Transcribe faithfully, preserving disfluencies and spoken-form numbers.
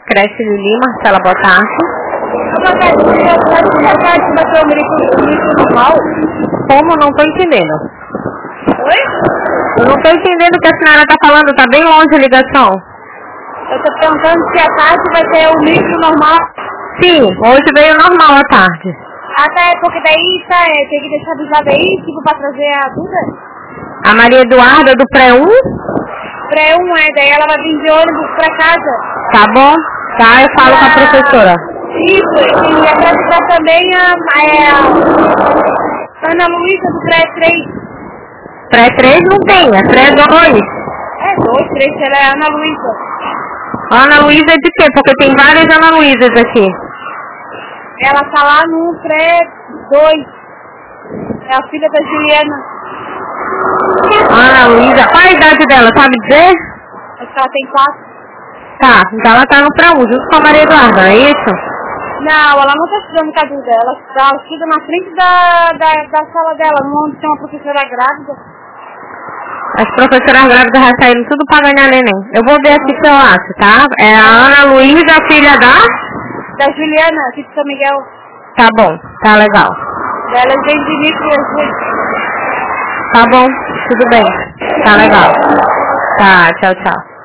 Creche Lili, Marcela, boa tarde. Como? Não estou entendendo. Oi? Eu não estou entendendo o que a senhora está falando, está bem longe a ligação. Eu estou perguntando se a tarde vai ter o micro normal. Sim, hoje veio normal à tarde. Ah, tá, é porque daí tá, é, tem que deixar avisado aí, tipo, pra trazer a Duda. A Maria Eduarda do pré um? pré um, é, daí ela vai vir de ônibus pra casa. Tá bom, tá, eu falo a... com a professora. Isso, e é pra avisar também a, a, a Ana Luísa do pré três. pré três não tem, é pré dois. É, dois, três, ela é Ana Luísa. Ana Luísa de quê? Porque tem várias Ana Luísas aqui. Ela tá lá no pré dois. É a filha da Juliana. Ana Luísa, qual a idade dela, sabe dizer? Acho que ela tem quatro. Tá, então ela tá no pré um, junto com a Maria Eduarda, é isso? Não, ela não tá estudando com a Duda. Ela, ela estuda na frente da, da, da sala dela, onde tem uma professora grávida. As professoras grávidas já saíram tudo pra ganhar neném. Eu vou ver aqui se eu acho, tá? É a Ana Luísa, filha da? Da Juliana, aqui de São Miguel. Tá bom, tá legal. Ela vem de Nitro e Azul. Tá bom, tudo bem. Tá legal. Tá, tchau, tchau.